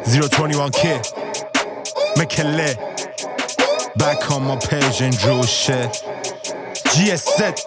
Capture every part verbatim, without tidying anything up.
zero twenty-one kid McKinley back on my page and drew shit جی اس زد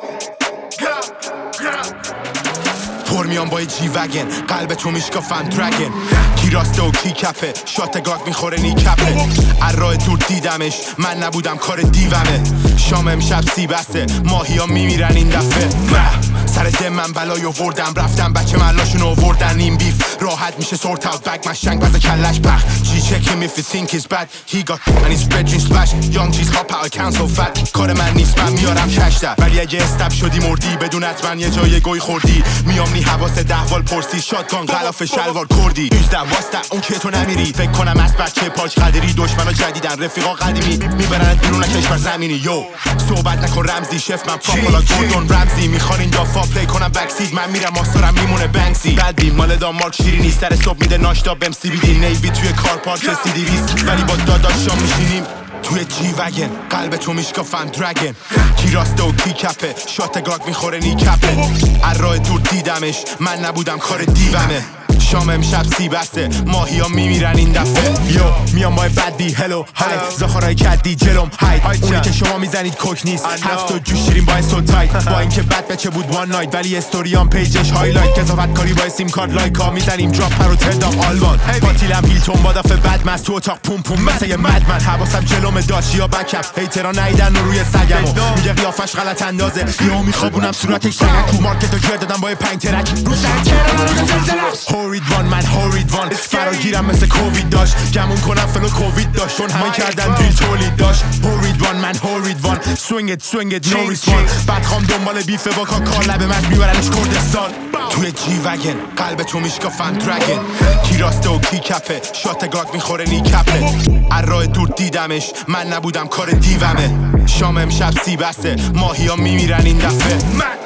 پر میام با جی وگن قلب تو میشکافم درگن کی راسته و کی کپه شات گاگ میخوره نی کپه از راه دور دیدمش من نبودم کار دیومه شام امشب سی بسته ماهی ها میمیرن این دفعه سر دم من بلای آوردم رفتم بچه ملاشون آوردن این بیف راحت میشه sort out bag من شنگ بزه کلش بخ G check him if you think he's bad he got and his bedroom splash young G's hop out account so fat کار من نیست من میارم کش در ولی اگه استپ شدی مردی بدون حتما یه جای گوی خوردی میام نی حواس دهوال پرسی شاتگان غلاف شلوار کردی یوزده واسطه اون که تو نمیری فکر کنم از بچه پاچ قدری دشمنا جدیدن رفیقا قدیمی میبرن بیرون کشور زمینی یو صحبت نکن رمزی شف من پاپولا گوردون رمزی میخوان این دافا پلی کنم بکسید من میرم آستارم میمونه بنکسی قدی مال دانمارک شیرینی سر صبح میده ناشتا بهم سی بی دی نیوی توی کار پارک سی دی ریس ولی با داداشام میشینیم توی جی وگن قلب تو میشکافم درگن کی راسته و کی کپه شات گاگ میخوره نی کپه از راه دور دیدمش من نبودم کار دیومه شام امشب سی بسته ماهی ها میمیرن این دفعه یو میام با بد بی هلو های زخارای کدی جلوم های اونی که شما میزنید کوک نیست هفت و جوش شیرین با سو تایت با اینکه بد بچه بود وان نایت ولی استوریام پیجش هایلایت کذافت کاری با سیم کارت لایک ها میزنیم دراپ پرو تردام آلوان پاتیلم هیلتون با دفعه بد مست تو اتاق پوم پوم مثل یه مدمن حواسم جلوم داشت یا بکپ هیترا نیدن رو روی سگمو میگه قیافش غلط اندازه یهو میخوابونم صورتش سگک تو مارکتو جر دادم با یه پنج ترک رو هورید وان من هورید وان فراگیرم مثل کووید داشت گمون کنم فلو کووید داشت چون همه کردن دیل تولید داشت هورید وان من هورید وان سوینگت سوینگت نو ریسپان بعد خوام دنبال بیفه با کاکار لبه مش میبرنش کردستان توی جی وگن قلب تو میشکافم درگن کی راسته و کی کپه شات گاگ میخوره نی کپه از راه دور دیدمش من نبودم کار دیومه شام امشب سی بسته ماهی ها میمیرن این دفعه